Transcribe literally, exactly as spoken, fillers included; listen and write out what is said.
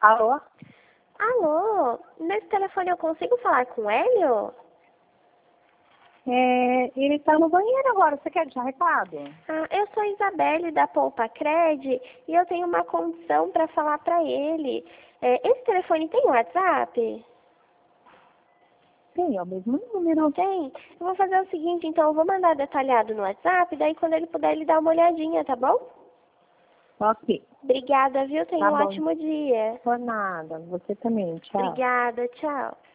Alô? Alô, nesse telefone eu consigo falar com o Hélio? É, ele tá no banheiro agora, você quer deixar recado? Ah, eu sou a Isabelle da Poupa Cred e eu tenho uma condição para falar para ele. É, esse telefone tem WhatsApp? Sim, é o mesmo número. Tem. Eu vou fazer o seguinte, então eu vou mandar detalhado no WhatsApp, daí quando ele puder ele dá uma olhadinha, tá bom? Ok. Obrigada, viu? Tenha Tá um bom. ótimo dia. Por nada, você também, tchau. Obrigada, tchau.